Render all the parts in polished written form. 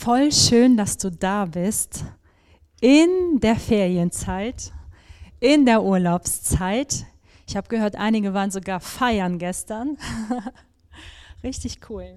Voll schön, dass du da bist, in der Ferienzeit, in der Urlaubszeit. Ich habe gehört, einige waren sogar feiern gestern. Richtig cool.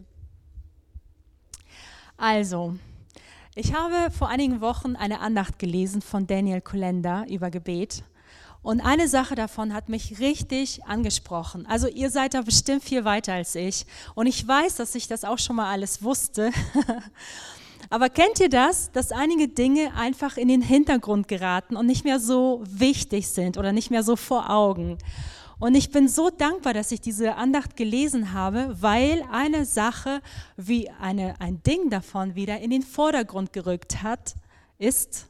Also, ich habe vor einigen Wochen eine Andacht gelesen von Daniel Kolenda über Gebet. Und eine Sache davon hat mich richtig angesprochen. Also ihr seid da bestimmt viel weiter als ich. Und ich weiß, dass ich das auch schon mal alles wusste. Aber kennt ihr das, dass einige Dinge einfach in den Hintergrund geraten und nicht mehr so wichtig sind oder nicht mehr so vor Augen? Und ich bin so dankbar, dass ich diese Andacht gelesen habe, weil eine Sache wie ein Ding davon wieder in den Vordergrund gerückt ist.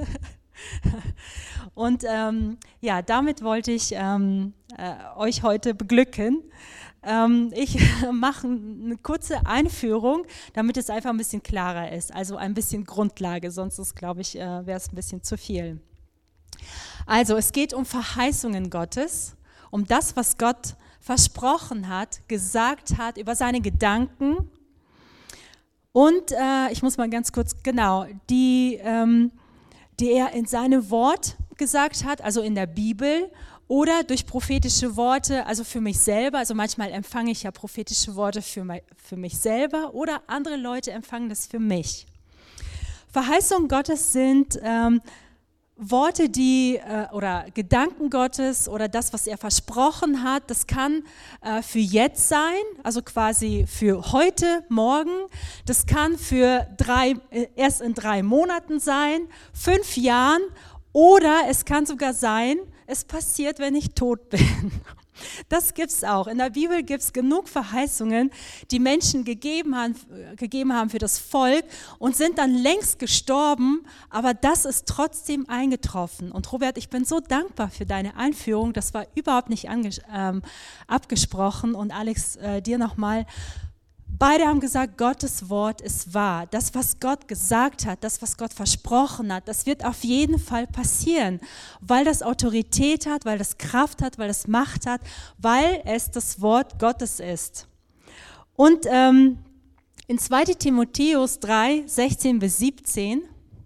Und damit wollte ich euch heute beglücken. Ich mache eine kurze Einführung, damit es einfach ein bisschen klarer ist, also ein bisschen Grundlage, sonst ist, glaube ich, wäre es ein bisschen zu viel. Also es geht um Verheißungen Gottes, um das, was Gott versprochen hat, gesagt hat, über seine Gedanken und ich muss mal ganz kurz, die er in seinem Wort gesagt hat, also in der Bibel oder durch prophetische Worte, also für mich selber, also manchmal empfange ich ja prophetische Worte für mich selber oder andere Leute empfangen das für mich. Verheißungen Gottes sind Worte, oder Gedanken Gottes oder das, was er versprochen hat, das kann für jetzt sein, also quasi für heute, morgen, das kann erst in 3 Monaten sein, 5 Jahren oder es kann sogar sein, es passiert, wenn ich tot bin. Das gibt es auch. In der Bibel gibt es genug Verheißungen, die Menschen gegeben haben für das Volk und sind dann längst gestorben, aber das ist trotzdem eingetroffen. Und Robert, ich bin so dankbar für deine Einführung, das war überhaupt nicht abgesprochen. Und Alex, dir nochmal. Beide haben gesagt, Gottes Wort ist wahr. Das, was Gott gesagt hat, das, was Gott versprochen hat, das wird auf jeden Fall passieren, weil das Autorität hat, weil das Kraft hat, weil das Macht hat, weil es das Wort Gottes ist. Und in 2. Timotheus 3, 16-17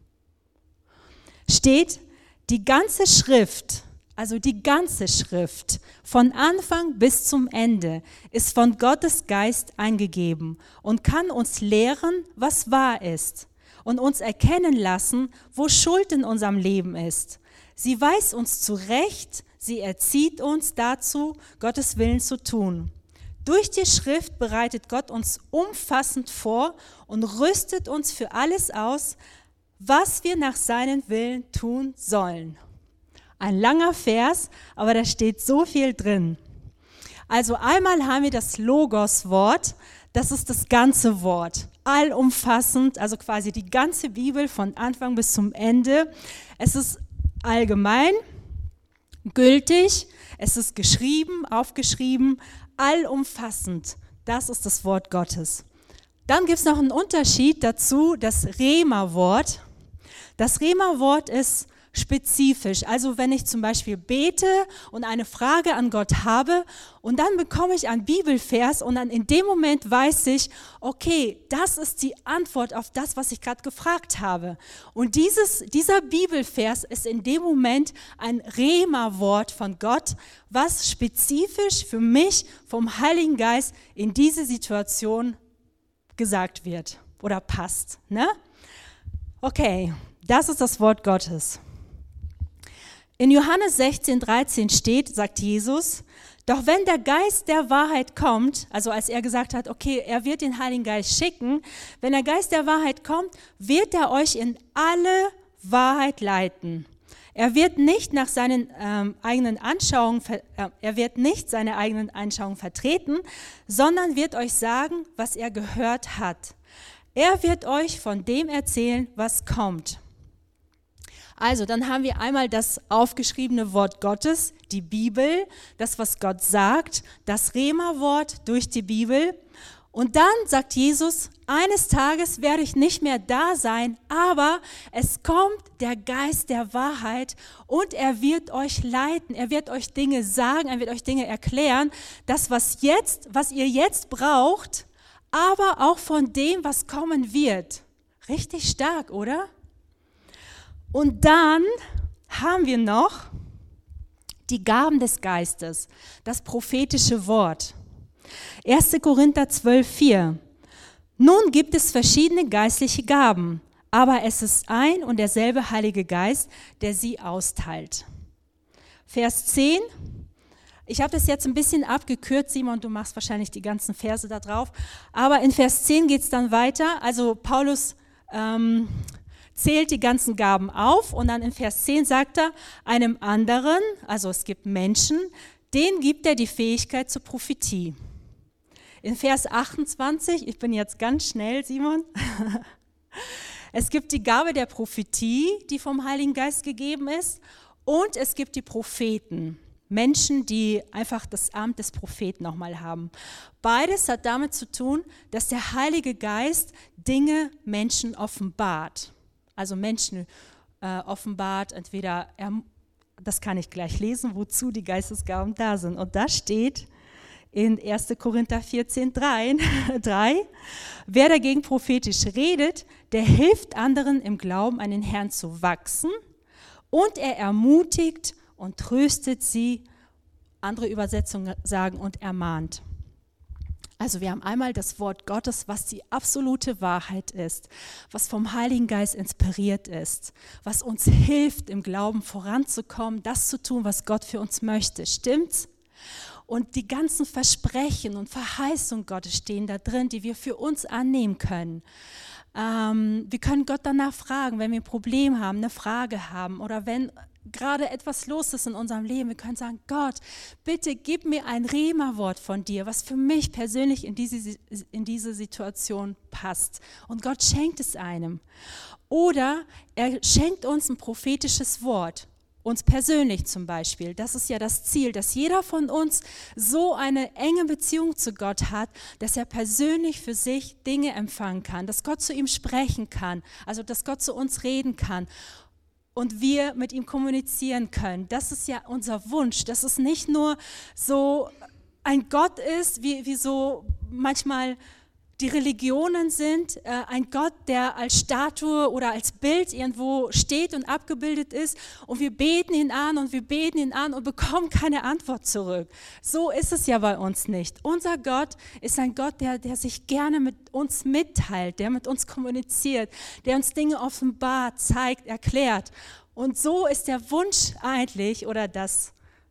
steht, die ganze Schrift, also die ganze Schrift, von Anfang bis zum Ende, ist von Gottes Geist eingegeben und kann uns lehren, was wahr ist und uns erkennen lassen, wo Schuld in unserem Leben ist. Sie weist uns zurecht, sie erzieht uns dazu, Gottes Willen zu tun. Durch die Schrift bereitet Gott uns umfassend vor und rüstet uns für alles aus, was wir nach seinem Willen tun sollen. Ein langer Vers, aber da steht so viel drin. Also einmal haben wir das Logos-Wort, das ist das ganze Wort, allumfassend, also quasi die ganze Bibel von Anfang bis zum Ende. Es ist allgemein, gültig, es ist geschrieben, aufgeschrieben, allumfassend. Das ist das Wort Gottes. Dann gibt es noch einen Unterschied dazu, das Rema-Wort. Das Rema-Wort ist spezifisch. Also wenn ich zum Beispiel bete und eine Frage an Gott habe und dann bekomme ich einen Bibelvers und dann in dem Moment weiß ich, okay, das ist die Antwort auf das, was ich gerade gefragt habe. Und dieser Bibelvers ist in dem Moment ein Rema-Wort von Gott, was spezifisch für mich vom Heiligen Geist in diese Situation gesagt wird oder passt. Ne? Okay, das ist das Wort Gottes. In Johannes 16,13 steht, sagt Jesus, doch wenn der Geist der Wahrheit kommt, also als er gesagt hat, okay, er wird den Heiligen Geist schicken, wenn der Geist der Wahrheit kommt, wird er euch in alle Wahrheit leiten. Er wird nicht seine eigenen Anschauungen vertreten, sondern wird euch sagen, was er gehört hat. Er wird euch von dem erzählen, was kommt. Also, dann haben wir einmal das aufgeschriebene Wort Gottes, die Bibel, das, was Gott sagt, das Rema-Wort durch die Bibel. Und dann sagt Jesus, eines Tages werde ich nicht mehr da sein, aber es kommt der Geist der Wahrheit und er wird euch leiten, er wird euch Dinge sagen, er wird euch Dinge erklären, das, was ihr jetzt braucht, aber auch von dem, was kommen wird. Richtig stark, oder? Und dann haben wir noch die Gaben des Geistes, das prophetische Wort. 1. Korinther 12,4. Nun gibt es verschiedene geistliche Gaben, aber es ist ein und derselbe Heilige Geist, der sie austeilt. Vers 10. Ich habe das jetzt ein bisschen abgekürzt, Simon, du machst wahrscheinlich die ganzen Verse da drauf. Aber in Vers 10 geht es dann weiter. Also Paulus zählt die ganzen Gaben auf und dann in Vers 10 sagt er, einem anderen, also es gibt Menschen, denen gibt er die Fähigkeit zur Prophetie. In Vers 28, ich bin jetzt ganz schnell, Simon, es gibt die Gabe der Prophetie, die vom Heiligen Geist gegeben ist, und es gibt die Propheten. Menschen, die einfach das Amt des Propheten nochmal haben. Beides hat damit zu tun, dass der Heilige Geist Dinge Menschen offenbart. Also Menschen offenbart, entweder, das kann ich gleich lesen, wozu die Geistesgaben da sind. Und da steht in 1. Korinther 14,3, wer dagegen prophetisch redet, der hilft anderen im Glauben an den Herrn zu wachsen und er ermutigt und tröstet sie, andere Übersetzungen sagen, und ermahnt. Also wir haben einmal das Wort Gottes, was die absolute Wahrheit ist, was vom Heiligen Geist inspiriert ist, was uns hilft, im Glauben voranzukommen, das zu tun, was Gott für uns möchte. Stimmt's? Und die ganzen Versprechen und Verheißungen Gottes stehen da drin, die wir für uns annehmen können. Wir können Gott danach fragen, wenn wir ein Problem haben, eine Frage haben oder wenn gerade etwas los ist in unserem Leben. Wir können sagen, Gott, bitte gib mir ein Rema-Wort von dir, was für mich persönlich in diese Situation passt. Und Gott schenkt es einem. Oder er schenkt uns ein prophetisches Wort. Uns persönlich zum Beispiel. Das ist ja das Ziel, dass jeder von uns so eine enge Beziehung zu Gott hat, dass er persönlich für sich Dinge empfangen kann, dass Gott zu ihm sprechen kann, also dass Gott zu uns reden kann und wir mit ihm kommunizieren können. Das ist ja unser Wunsch, dass es nicht nur so ein Gott ist, wie so manchmal die Religionen sind, ein Gott, der als Statue oder als Bild irgendwo steht und abgebildet ist und wir beten ihn an und bekommen keine Antwort zurück. So ist es ja bei uns nicht. Unser Gott ist ein Gott, der sich gerne mit uns mitteilt, der mit uns kommuniziert, der uns Dinge offenbart, zeigt, erklärt. Und so ist der Wunsch eigentlich oder das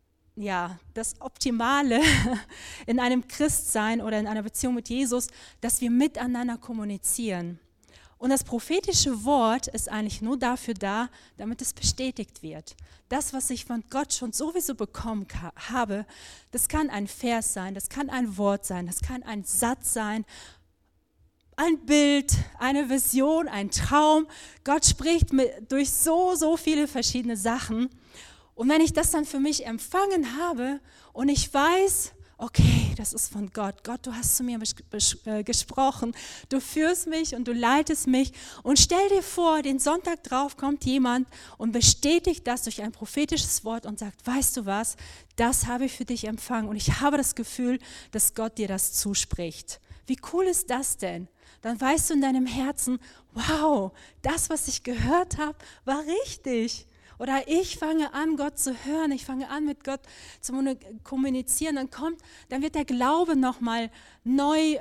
Optimale in einem Christsein oder in einer Beziehung mit Jesus, dass wir miteinander kommunizieren. Und das prophetische Wort ist eigentlich nur dafür da, damit es bestätigt wird. Das, was ich von Gott schon sowieso bekommen habe, das kann ein Vers sein, das kann ein Wort sein, das kann ein Satz sein, ein Bild, eine Vision, ein Traum. Gott spricht durch so viele verschiedene Sachen. Und wenn ich das dann für mich empfangen habe und ich weiß, okay, das ist von Gott. Gott, du hast zu mir gesprochen, du führst mich und du leitest mich. Und stell dir vor, den Sonntag drauf kommt jemand und bestätigt das durch ein prophetisches Wort und sagt, weißt du was, das habe ich für dich empfangen. Und ich habe das Gefühl, dass Gott dir das zuspricht. Wie cool ist das denn? Dann weißt du in deinem Herzen, wow, das, was ich gehört habe, war richtig. Oder ich fange an, Gott zu hören, ich fange an, mit Gott zu kommunizieren, dann wird der Glaube nochmal neu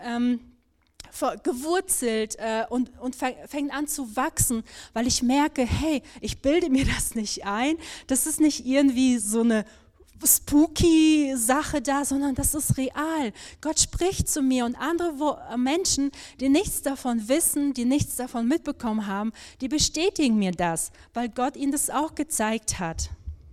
gewurzelt und fängt an zu wachsen, weil ich merke, hey, ich bilde mir das nicht ein, das ist nicht irgendwie so eine spooky Sache da, sondern das ist real. Gott spricht zu mir und andere Menschen, die nichts davon wissen, die nichts davon mitbekommen haben, die bestätigen mir das, weil Gott ihnen das auch gezeigt hat.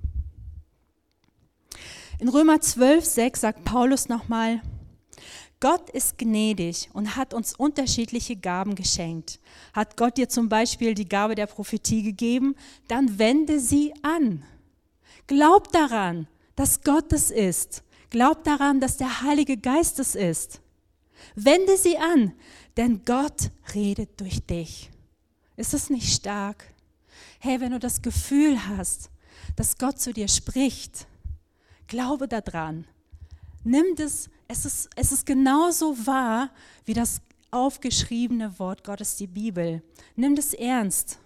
In Römer 12,6 sagt Paulus nochmal, Gott ist gnädig und hat uns unterschiedliche Gaben geschenkt. Hat Gott dir zum Beispiel die Gabe der Prophetie gegeben, dann wende sie an. Glaub daran, dass Gott es ist. Glaub daran, dass der Heilige Geist es ist. Wende sie an, denn Gott redet durch dich. Ist das nicht stark? Hey, wenn du das Gefühl hast, dass Gott zu dir spricht, glaube daran. Nimm das, es ist genauso wahr wie das aufgeschriebene Wort Gottes, die Bibel. Nimm das ernst.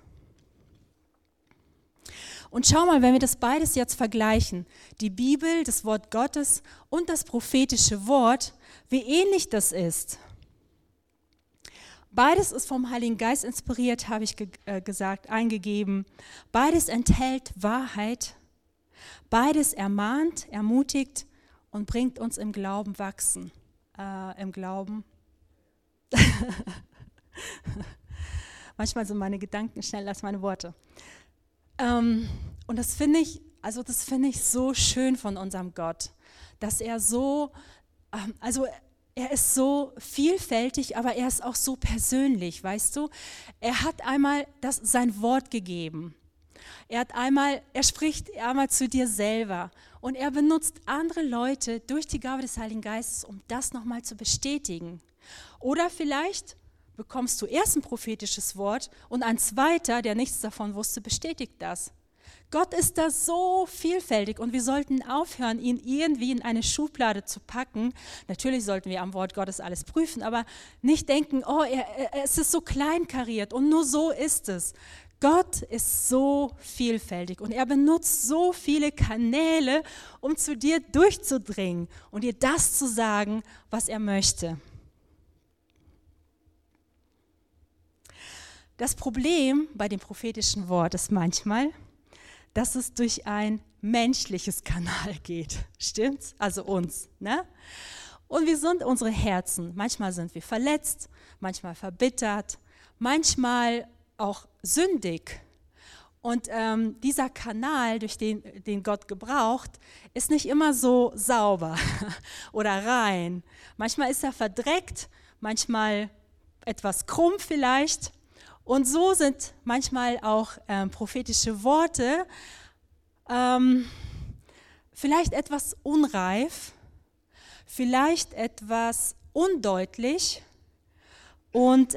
Und schau mal, wenn wir das beides jetzt vergleichen, die Bibel, das Wort Gottes und das prophetische Wort, wie ähnlich das ist. Beides ist vom Heiligen Geist inspiriert, habe ich gesagt, eingegeben. Beides enthält Wahrheit. Beides ermahnt, ermutigt und bringt uns im Glauben wachsen. Im Glauben. Manchmal sind meine Gedanken schneller als meine Worte. Und das finde ich so schön von unserem Gott, dass er so, er ist so vielfältig, aber er ist auch so persönlich, weißt du? Er hat einmal sein Wort gegeben. Er spricht einmal zu dir selber und er benutzt andere Leute durch die Gabe des Heiligen Geistes, um das nochmal zu bestätigen. Oder vielleicht bekommst du erst ein prophetisches Wort und ein zweiter, der nichts davon wusste, bestätigt das. Gott ist da so vielfältig und wir sollten aufhören, ihn irgendwie in eine Schublade zu packen. Natürlich sollten wir am Wort Gottes alles prüfen, aber nicht denken, es ist so kleinkariert und nur so ist es. Gott ist so vielfältig und er benutzt so viele Kanäle, um zu dir durchzudringen und dir das zu sagen, was er möchte. Das Problem bei dem prophetischen Wort ist manchmal, dass es durch ein menschliches Kanal geht. Stimmt's? Also uns. Ne? Und wir sind unsere Herzen. Manchmal sind wir verletzt, manchmal verbittert, manchmal auch sündig. Und dieser Kanal, durch den Gott gebraucht, ist nicht immer so sauber oder rein. Manchmal ist er verdreckt, manchmal etwas krumm vielleicht. Und so sind manchmal auch prophetische Worte vielleicht etwas unreif, vielleicht etwas undeutlich und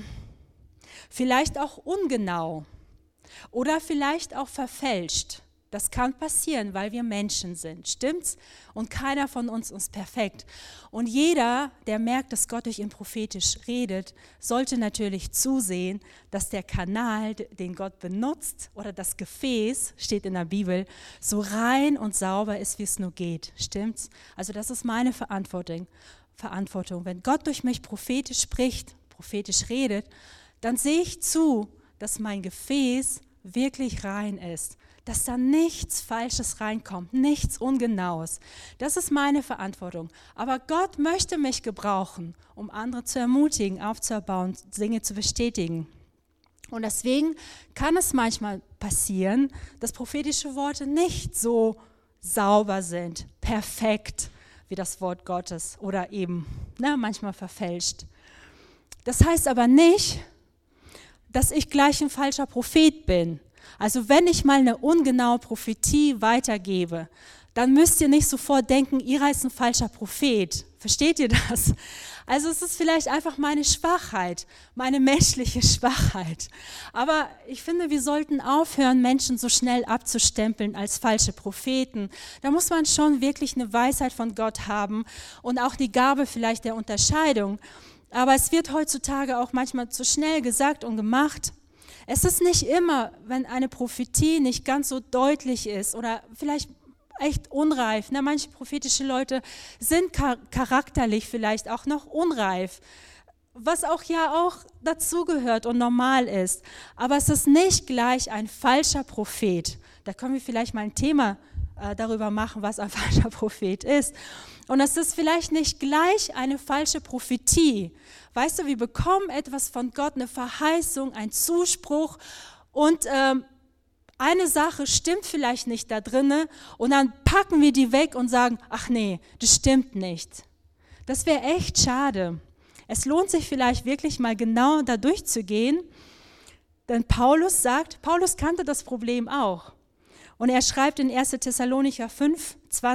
vielleicht auch ungenau oder vielleicht auch verfälscht. Das kann passieren, weil wir Menschen sind, stimmt's? Und keiner von uns ist perfekt. Und jeder, der merkt, dass Gott durch ihn prophetisch redet, sollte natürlich zusehen, dass der Kanal, den Gott benutzt, oder das Gefäß, steht in der Bibel, so rein und sauber ist, wie es nur geht, stimmt's? Also das ist meine Verantwortung. Wenn Gott durch mich prophetisch spricht, prophetisch redet, dann sehe ich zu, dass mein Gefäß wirklich rein ist. Dass da nichts Falsches reinkommt, nichts Ungenaues. Das ist meine Verantwortung. Aber Gott möchte mich gebrauchen, um andere zu ermutigen, aufzubauen, Dinge zu bestätigen. Und deswegen kann es manchmal passieren, dass prophetische Worte nicht so sauber sind, perfekt wie das Wort Gottes oder eben manchmal verfälscht. Das heißt aber nicht, dass ich gleich ein falscher Prophet bin. Also wenn ich mal eine ungenaue Prophetie weitergebe, dann müsst ihr nicht sofort denken, Ira ist ein falscher Prophet. Versteht ihr das? Also es ist vielleicht einfach meine Schwachheit, meine menschliche Schwachheit. Aber ich finde, wir sollten aufhören, Menschen so schnell abzustempeln als falsche Propheten. Da muss man schon wirklich eine Weisheit von Gott haben und auch die Gabe vielleicht der Unterscheidung. Aber es wird heutzutage auch manchmal zu schnell gesagt und gemacht. Es ist nicht immer, wenn eine Prophetie nicht ganz so deutlich ist oder vielleicht echt unreif. Manche prophetische Leute sind charakterlich vielleicht auch noch unreif, was auch dazugehört und normal ist. Aber es ist nicht gleich ein falscher Prophet. Da können wir vielleicht mal ein Thema darüber machen, was ein falscher Prophet ist. Und es ist vielleicht nicht gleich eine falsche Prophetie. Weißt du, wir bekommen etwas von Gott, eine Verheißung, einen Zuspruch und eine Sache stimmt vielleicht nicht da drinne und dann packen wir die weg und sagen, ach nee, das stimmt nicht. Das wäre echt schade. Es lohnt sich vielleicht wirklich mal genau da durchzugehen, denn Paulus kannte das Problem auch. Und er schreibt in 1. Thessalonicher 5,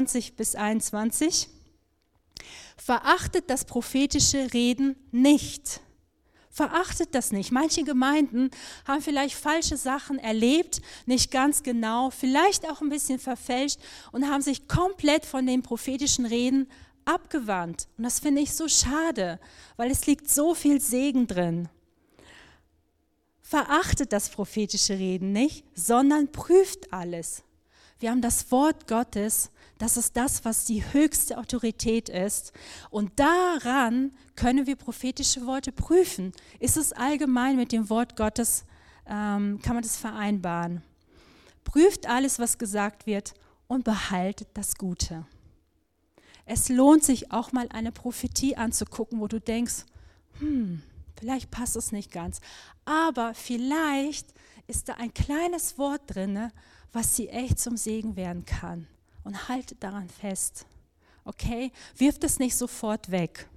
20-21, verachtet das prophetische Reden nicht. Verachtet das nicht. Manche Gemeinden haben vielleicht falsche Sachen erlebt, nicht ganz genau, vielleicht auch ein bisschen verfälscht und haben sich komplett von den prophetischen Reden abgewandt. Und das finde ich so schade, weil es liegt so viel Segen drin. Verachtet das prophetische Reden nicht, sondern prüft alles. Wir haben das Wort Gottes, das ist das, was die höchste Autorität ist. Und daran können wir prophetische Worte prüfen. Ist es allgemein mit dem Wort Gottes, kann man das vereinbaren. Prüft alles, was gesagt wird und behaltet das Gute. Es lohnt sich auch mal eine Prophetie anzugucken, wo du denkst, vielleicht passt es nicht ganz. Aber vielleicht ist da ein kleines Wort drin, was dir echt zum Segen werden kann. Und haltet daran fest. Okay? Wirft es nicht sofort weg.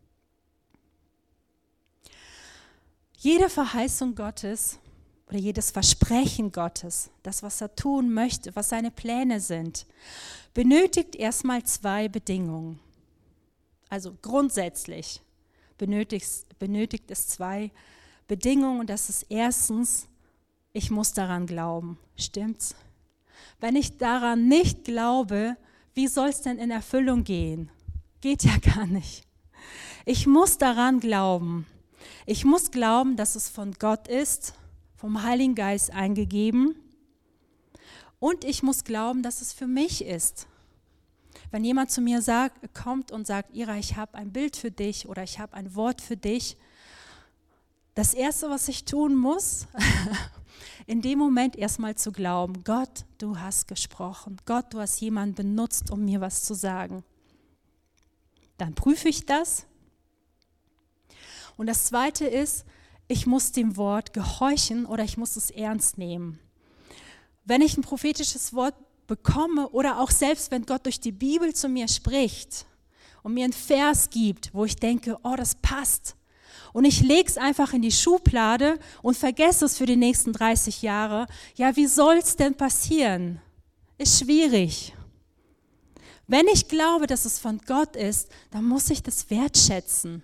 Jede Verheißung Gottes oder jedes Versprechen Gottes, das, was er tun möchte, was seine Pläne sind, benötigt erstmal 2 Bedingungen. Also grundsätzlich benötigt es 2 Bedingungen. Und das ist erstens, ich muss daran glauben. Stimmt's? Wenn ich daran nicht glaube, wie soll es denn in Erfüllung gehen? Geht ja gar nicht. Ich muss daran glauben. Ich muss glauben, dass es von Gott ist, vom Heiligen Geist eingegeben. Und ich muss glauben, dass es für mich ist. Wenn jemand zu mir kommt und sagt, Ira, ich habe ein Bild für dich oder ich habe ein Wort für dich, das Erste, was ich tun muss, in dem Moment erstmal zu glauben, Gott, du hast gesprochen. Gott, du hast jemanden benutzt, um mir was zu sagen. Dann prüfe ich das. Und das Zweite ist, ich muss dem Wort gehorchen oder ich muss es ernst nehmen. Wenn ich ein prophetisches Wort bekomme oder auch selbst, wenn Gott durch die Bibel zu mir spricht und mir einen Vers gibt, wo ich denke, oh, das passt. Und ich lege es einfach in die Schublade und vergesse es für die nächsten 30 Jahre. Ja, wie soll es denn passieren? Ist schwierig. Wenn ich glaube, dass es von Gott ist, dann muss ich das wertschätzen.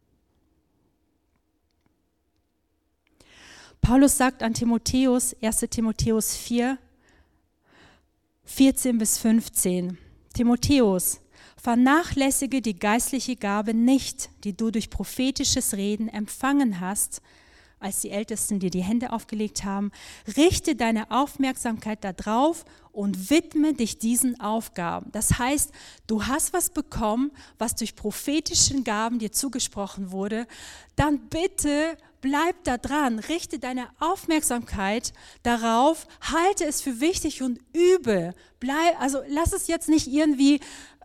Paulus sagt an Timotheus, 1. Timotheus 4, 14 bis 15. Timotheus, vernachlässige die geistliche Gabe nicht, die du durch prophetisches Reden empfangen hast, als die Ältesten dir die Hände aufgelegt haben. Richte deine Aufmerksamkeit darauf und widme dich diesen Aufgaben. Das heißt, du hast was bekommen, was durch prophetische Gaben dir zugesprochen wurde. Dann bitte bleib da dran, richte deine Aufmerksamkeit darauf, halte es für wichtig und übe. Also lass es jetzt nicht irgendwie,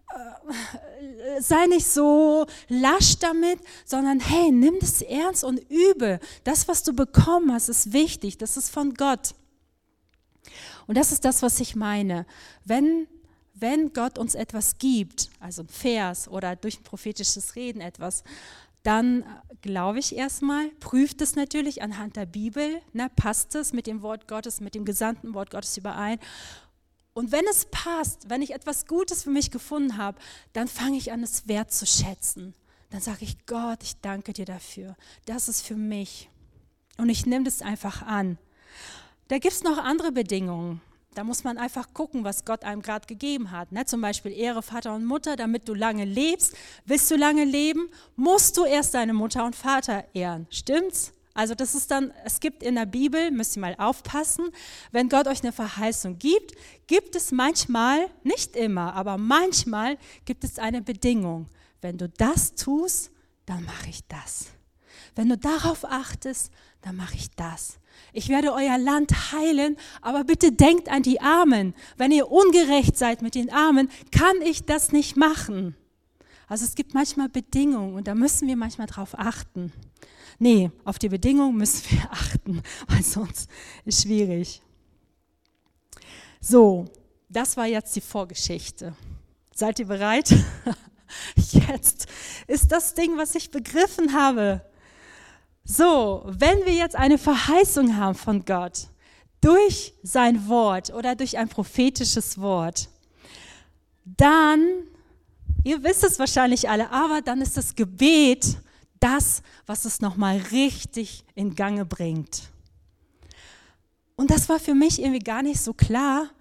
sei nicht so lasch damit, sondern hey, nimm das ernst und übe. Das, was du bekommen hast, ist wichtig, das ist von Gott. Und das ist das, was ich meine. Wenn Gott uns etwas gibt, also ein Vers oder durch ein prophetisches Reden etwas, dann glaube ich erstmal, prüft es natürlich anhand der Bibel, passt es mit dem Wort Gottes, mit dem gesandten Wort Gottes überein. Und wenn es passt, wenn ich etwas Gutes für mich gefunden habe, dann fange ich an, es wertzuschätzen. Dann sage ich, Gott, ich danke dir dafür. Das ist für mich. Und ich nehme das einfach an. Da gibt es noch andere Bedingungen. Da muss man einfach gucken, was Gott einem gerade gegeben hat. Zum Beispiel Ehre Vater und Mutter, damit du lange lebst. Willst du lange leben, musst du erst deine Mutter und Vater ehren. Stimmt's? Also das ist dann, es gibt in der Bibel, müsst ihr mal aufpassen, wenn Gott euch eine Verheißung gibt, gibt es manchmal, nicht immer, aber manchmal gibt es eine Bedingung. Wenn du das tust, dann mache ich das. Wenn du darauf achtest, dann mache ich das. Ich werde euer Land heilen, aber bitte denkt an die Armen. Wenn ihr ungerecht seid mit den Armen, kann ich das nicht machen. Also es gibt manchmal Bedingungen und da müssen wir manchmal drauf achten. Nee, auf die Bedingungen müssen wir achten, weil sonst ist schwierig. So, das war jetzt die Vorgeschichte. Seid ihr bereit? Jetzt ist das Ding, was ich begriffen habe. So, wenn wir jetzt eine Verheißung haben von Gott, durch sein Wort oder durch ein prophetisches Wort, dann, ihr wisst es wahrscheinlich alle, aber dann ist das Gebet das, was es nochmal richtig in Gange bringt. Und das war für mich irgendwie gar nicht so klar.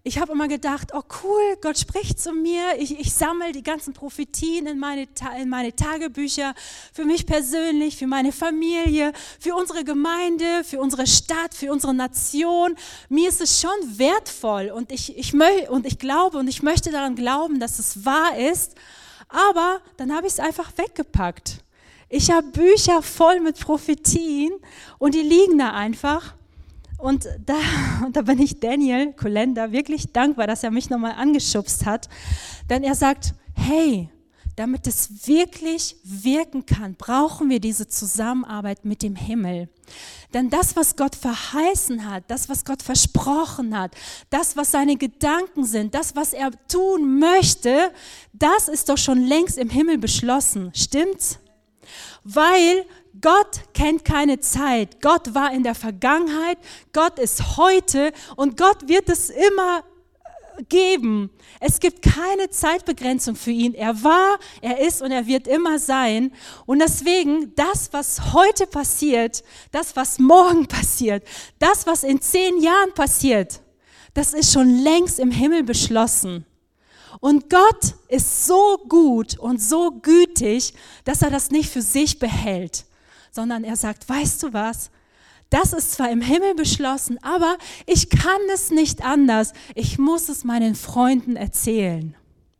ich habe immer gedacht, oh cool, Gott spricht zu mir, ich sammle die ganzen Prophetien in meine Tagebücher, für mich persönlich, für meine Familie, für unsere Gemeinde, für unsere Stadt, für unsere Nation. Mir ist es schon wertvoll und ich glaube und ich möchte daran glauben, dass es wahr ist, aber dann habe ich es einfach weggepackt. Ich habe Bücher voll mit Prophetien und die liegen da einfach. Und da bin ich Daniel Kolender wirklich dankbar, dass er mich nochmal angeschubst hat. Denn er sagt, hey, damit es wirklich wirken kann, brauchen wir diese Zusammenarbeit mit dem Himmel. Denn das, was Gott verheißen hat, das, was Gott versprochen hat, das, was seine Gedanken sind, das, was er tun möchte, das ist doch schon längst im Himmel beschlossen. Stimmt's? Weil Gott kennt keine Zeit. Gott war in der Vergangenheit, Gott ist heute und Gott wird es immer geben. Es gibt keine Zeitbegrenzung für ihn. Er war, er ist und er wird immer sein. Und deswegen, das, was heute passiert, das, was morgen passiert, das, was in 10 Jahren passiert, das ist schon längst im Himmel beschlossen. Und Gott ist so gut und so gütig, dass er das nicht für sich behält, sondern er sagt, weißt du was, das ist zwar im Himmel beschlossen, aber ich kann es nicht anders. Ich muss es meinen Freunden erzählen.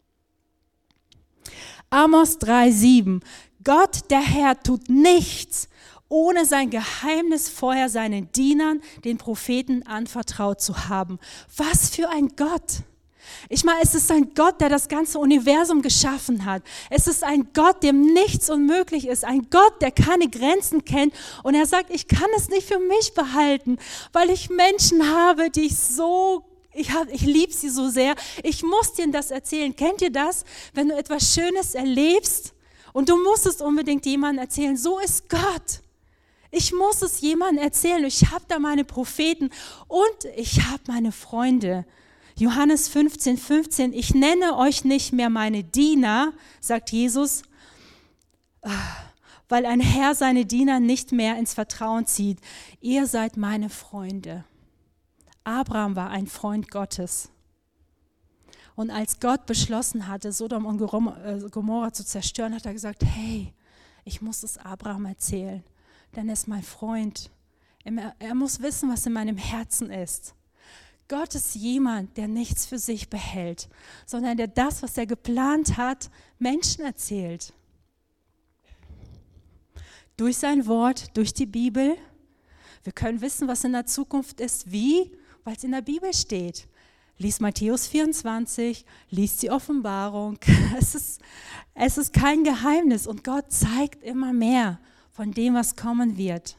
Amos 3,7. Gott, der Herr, tut nichts, ohne sein Geheimnis vorher seinen Dienern, den Propheten, anvertraut zu haben. Was für ein Gott! Ich meine, es ist ein Gott, der das ganze Universum geschaffen hat. Es ist ein Gott, dem nichts unmöglich ist. Ein Gott, der keine Grenzen kennt. Und er sagt, ich kann es nicht für mich behalten, weil ich Menschen habe, die ich liebe sie so sehr. Ich muss denen das erzählen. Kennt ihr das? Wenn du etwas Schönes erlebst und du musst es unbedingt jemandem erzählen. So ist Gott. Ich muss es jemandem erzählen. Ich habe da meine Propheten und ich habe meine Freunde. Johannes 15,15, ich nenne euch nicht mehr meine Diener, sagt Jesus, weil ein Herr seine Diener nicht mehr ins Vertrauen zieht. Ihr seid meine Freunde. Abraham war ein Freund Gottes. Und als Gott beschlossen hatte, Sodom und Gomorra zu zerstören, hat er gesagt, hey, ich muss es Abraham erzählen, denn er ist mein Freund. Er muss wissen, was in meinem Herzen ist. Gott ist jemand, der nichts für sich behält, sondern der das, was er geplant hat, Menschen erzählt. Durch sein Wort, durch die Bibel. Wir können wissen, was in der Zukunft ist. Wie? Weil es in der Bibel steht. Lies Matthäus 24, lies die Offenbarung. Es ist kein Geheimnis und Gott zeigt immer mehr von dem, was kommen wird.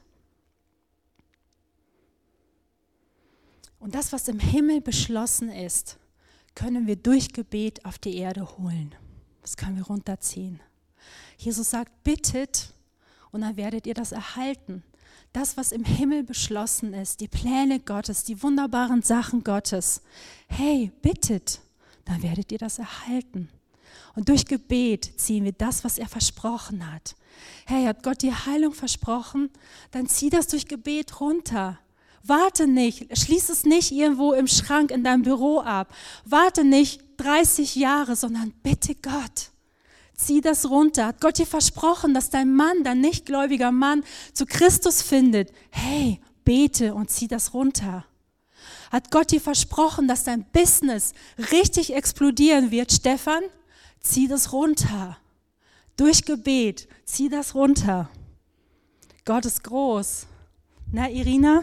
Und das, was im Himmel beschlossen ist, können wir durch Gebet auf die Erde holen. Das können wir runterziehen. Jesus sagt, bittet und dann werdet ihr das erhalten. Das, was im Himmel beschlossen ist, die Pläne Gottes, die wunderbaren Sachen Gottes. Hey, bittet, dann werdet ihr das erhalten. Und durch Gebet ziehen wir das, was er versprochen hat. Hey, hat Gott dir Heilung versprochen? Dann zieh das durch Gebet runter. Warte nicht, schließ es nicht irgendwo im Schrank in deinem Büro ab. Warte nicht 30 Jahre, sondern bitte Gott. Zieh das runter. Hat Gott dir versprochen, dass dein Mann, dein nichtgläubiger Mann, zu Christus findet? Hey, bete und zieh das runter. Hat Gott dir versprochen, dass dein Business richtig explodieren wird, Stefan? Zieh das runter. Durch Gebet, zieh das runter. Gott ist groß. Na, Irina?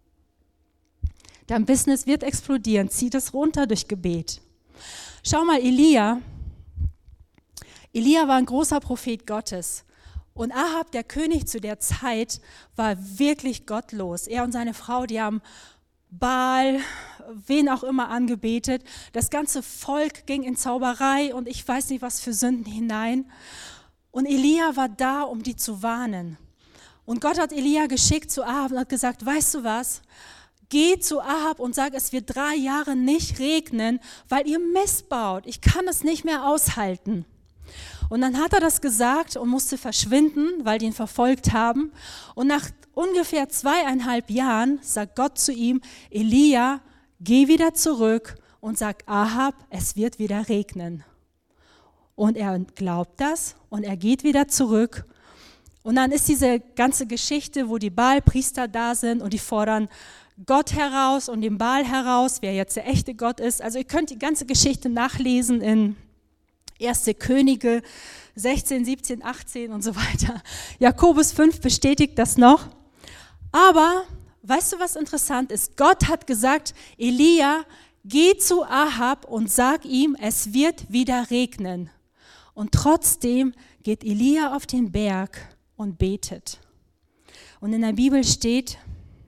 Dein Business wird explodieren. Zieh das runter durch Gebet. Schau mal, Elia war ein großer Prophet Gottes. Und Ahab, der König zu der Zeit, war wirklich gottlos. Er und seine Frau, die haben Baal, wen auch immer angebetet. Das ganze Volk ging in Zauberei und ich weiß nicht, was für Sünden hinein. Und Elia war da, um die zu warnen. Und Gott hat Elia geschickt zu Ahab und hat gesagt, weißt du was? Geh zu Ahab und sag, es wird 3 Jahre nicht regnen, weil ihr Mist baut. Ich kann es nicht mehr aushalten. Und dann hat er das gesagt und musste verschwinden, weil die ihn verfolgt haben. Und nach ungefähr 2,5 Jahren sagt Gott zu ihm, Elia, geh wieder zurück und sagt Ahab, es wird wieder regnen. Und er glaubt das und er geht wieder zurück. Und dann ist diese ganze Geschichte, wo die Baal-Priester da sind und die fordern Gott heraus und den Baal heraus, wer jetzt der echte Gott ist. Also ihr könnt die ganze Geschichte nachlesen in 1. Könige 16, 17, 18 und so weiter. Jakobus 5 bestätigt das noch. Aber weißt du, was interessant ist? Gott hat gesagt, Elia, geh zu Ahab und sag ihm, es wird wieder regnen. Und trotzdem geht Elia auf den Berg und betet. Und in der Bibel steht,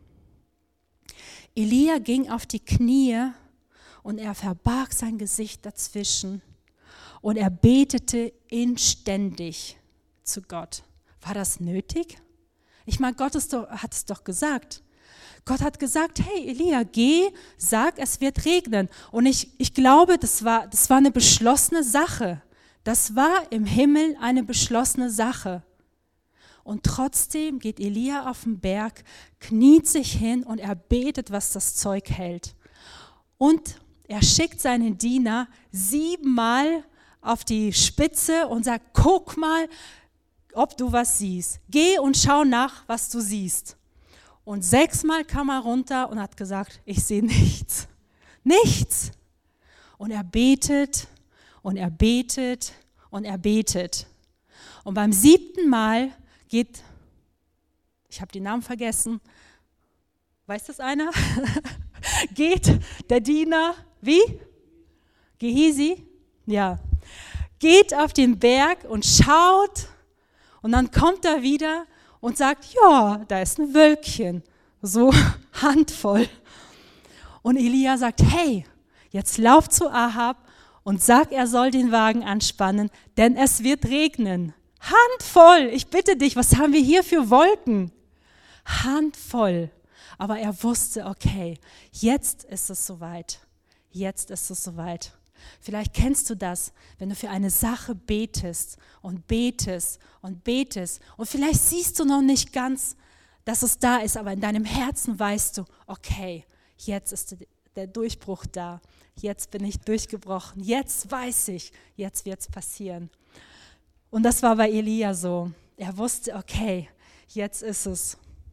Elia ging auf die Knie und er verbarg sein Gesicht dazwischen und er betete inständig zu Gott. War das nötig? Ich meine, Gott hat es doch gesagt. Gott hat gesagt, hey Elia, geh, sag, es wird regnen. Und ich glaube, das war eine beschlossene Sache. Das war im Himmel eine beschlossene Sache. Und trotzdem geht Elia auf den Berg, kniet sich hin und er betet, was das Zeug hält. Und er schickt seinen Diener 7-mal auf die Spitze und sagt, guck mal, ob du was siehst. Geh und schau nach, was du siehst. Und 6-mal kam er runter und hat gesagt, ich sehe nichts. Nichts. Und er betet und er betet und er betet. Und beim 7. Mal geht, ich habe den Namen vergessen, weiß das einer? Geht der Diener, wie? Gehesi? Ja. Geht auf den Berg und schaut und dann kommt er wieder und sagt, ja, da ist ein Wölkchen, so handvoll. Und Elia sagt, hey, jetzt lauf zu Ahab und sag, er soll den Wagen anspannen, denn es wird regnen. Handvoll, ich bitte dich, was haben wir hier für Wolken? Handvoll. Aber er wusste, okay, jetzt ist es soweit. Jetzt ist es soweit. Vielleicht kennst du das, wenn du für eine Sache betest und betest und betest und vielleicht siehst du noch nicht ganz, dass es da ist, aber in deinem Herzen weißt du, okay, jetzt ist der Durchbruch da, jetzt bin ich durchgebrochen, jetzt weiß ich, jetzt wird es passieren. Und das war bei Elia so. Er wusste, okay, jetzt ist es.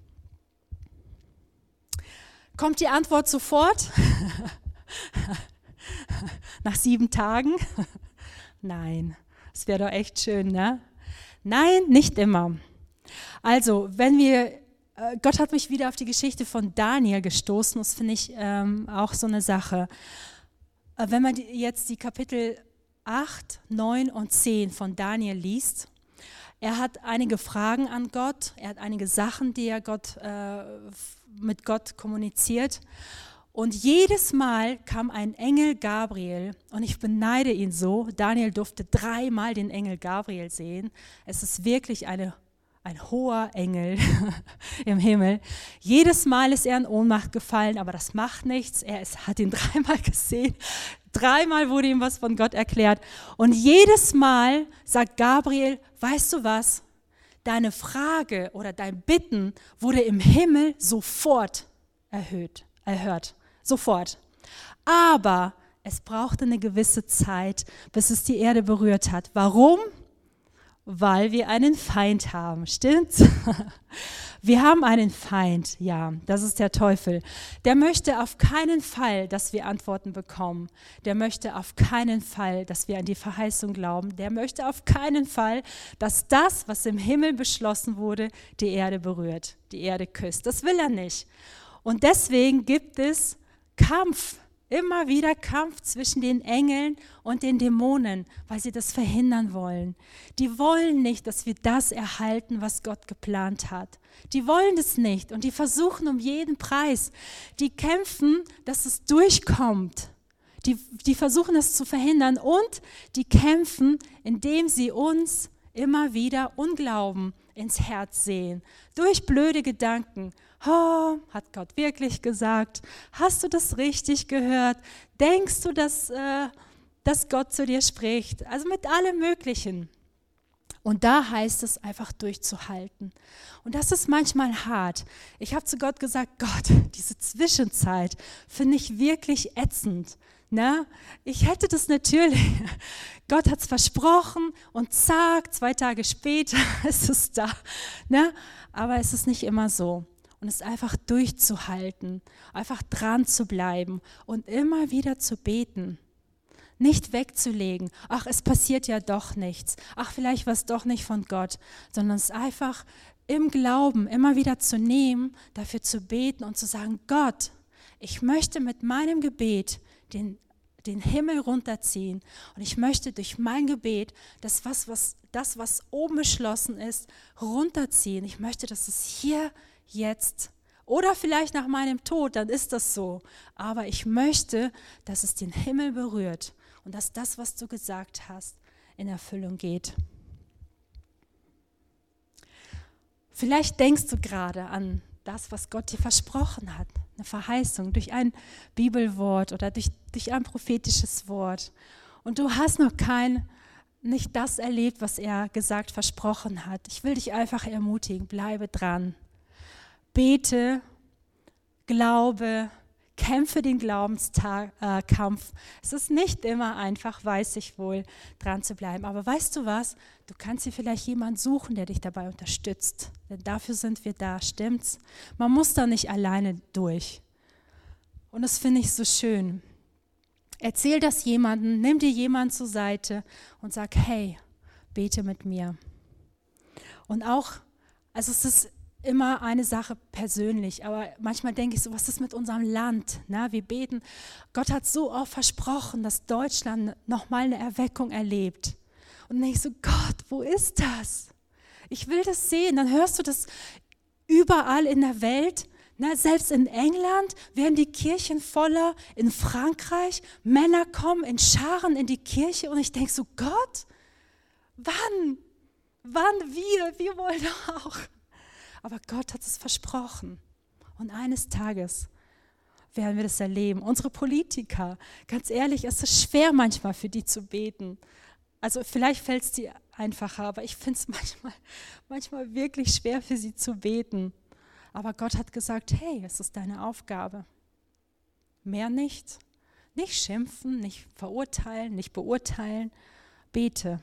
Kommt die Antwort sofort? Nach 7 Tagen? Nein, das wäre doch echt schön, ne? Nein, nicht immer. Also, Gott hat mich wieder auf die Geschichte von Daniel gestoßen, das finde ich auch so eine Sache. Wenn man jetzt die Kapitel 8, 9 und 10 von Daniel liest, er hat einige Fragen an Gott, er hat einige Sachen, die er mit Gott kommuniziert. Und jedes Mal kam ein Engel Gabriel und ich beneide ihn so. Daniel durfte 3-mal den Engel Gabriel sehen. Es ist wirklich ein hoher Engel im Himmel. Jedes Mal ist er in Ohnmacht gefallen, aber das macht nichts. Er hat ihn 3-mal gesehen. 3-mal wurde ihm was von Gott erklärt. Und jedes Mal sagt Gabriel, weißt du was? Deine Frage oder dein Bitten wurde im Himmel sofort erhört. Sofort. Aber es brauchte eine gewisse Zeit, bis es die Erde berührt hat. Warum? Weil wir einen Feind haben, stimmt's? Wir haben einen Feind, ja, das ist der Teufel. Der möchte auf keinen Fall, dass wir Antworten bekommen. Der möchte auf keinen Fall, dass wir an die Verheißung glauben. Der möchte auf keinen Fall, dass das, was im Himmel beschlossen wurde, die Erde berührt, die Erde küsst. Das will er nicht. Und deswegen gibt es Kampf, immer wieder Kampf zwischen den Engeln und den Dämonen, weil sie das verhindern wollen. Die wollen nicht, dass wir das erhalten, was Gott geplant hat. Die wollen das nicht und die versuchen um jeden Preis. Die kämpfen, dass es durchkommt. Die versuchen das zu verhindern und die kämpfen, indem sie uns immer wieder Unglauben ins Herz sehen. Durch blöde Gedanken. Oh, hat Gott wirklich gesagt? Hast du das richtig gehört? Denkst du, dass Gott zu dir spricht? Also mit allem Möglichen. Und da heißt es einfach durchzuhalten. Und das ist manchmal hart. Ich habe zu Gott gesagt, Gott, diese Zwischenzeit finde ich wirklich ätzend. Na, ich hätte das natürlich. Gott hat es versprochen und zack, 2 Tage später ist es da. Na, aber es ist nicht immer so. Und es ist einfach durchzuhalten, einfach dran zu bleiben und immer wieder zu beten. Nicht wegzulegen, ach, es passiert ja doch nichts, ach, vielleicht war es doch nicht von Gott, sondern es einfach im Glauben immer wieder zu nehmen, dafür zu beten und zu sagen, Gott, ich möchte mit meinem Gebet den Himmel runterziehen und ich möchte durch mein Gebet das, was oben beschlossen ist, runterziehen. Ich möchte, dass es hier, jetzt oder vielleicht nach meinem Tod, dann ist das so, aber ich möchte, dass es den Himmel berührt. Und dass das, was du gesagt hast, in Erfüllung geht. Vielleicht denkst du gerade an das, was Gott dir versprochen hat. Eine Verheißung durch ein Bibelwort oder durch ein prophetisches Wort. Und du hast noch nicht das erlebt, was er gesagt, versprochen hat. Ich will dich einfach ermutigen, bleibe dran. Bete, glaube, kämpfe den Glaubenskampf. Es ist nicht immer einfach, weiß ich wohl, dran zu bleiben. Aber weißt du was? Du kannst dir vielleicht jemanden suchen, der dich dabei unterstützt. Denn dafür sind wir da, stimmt's? Man muss da nicht alleine durch. Und das finde ich so schön. Erzähl das jemandem, nimm dir jemanden zur Seite und sag, hey, bete mit mir. Und auch, also es ist immer eine Sache persönlich, aber manchmal denke ich so, was ist mit unserem Land? Na, wir beten, Gott hat so oft versprochen, dass Deutschland nochmal eine Erweckung erlebt. Und dann denke ich so, Gott, wo ist das? Ich will das sehen. Dann hörst du das überall in der Welt. Na, selbst in England werden die Kirchen voller, in Frankreich, Männer kommen in Scharen in die Kirche und ich denke so, Gott, wann wir wollen doch auch. Aber Gott hat es versprochen. Und eines Tages werden wir das erleben. Unsere Politiker, ganz ehrlich, es ist schwer manchmal für die zu beten. Also vielleicht fällt es dir einfacher, aber ich finde es manchmal wirklich schwer für sie zu beten. Aber Gott hat gesagt, hey, es ist deine Aufgabe. Mehr nicht. Nicht schimpfen, nicht verurteilen, nicht beurteilen. Bete.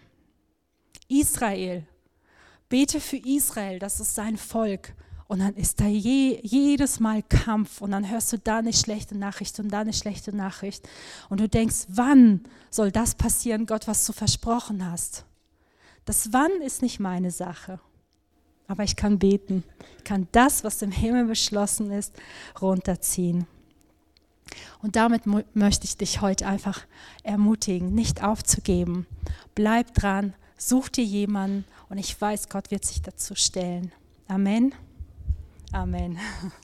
Israel. Bete für Israel, das ist sein Volk. Und dann ist da jedes Mal Kampf und dann hörst du da eine schlechte Nachricht und da eine schlechte Nachricht. Und du denkst, wann soll das passieren, Gott, was du versprochen hast? Das Wann ist nicht meine Sache. Aber ich kann beten. Ich kann das, was im Himmel beschlossen ist, runterziehen. Und damit möchte ich dich heute einfach ermutigen, nicht aufzugeben. Bleib dran. Such dir jemanden und ich weiß, Gott wird sich dazu stellen. Amen. Amen.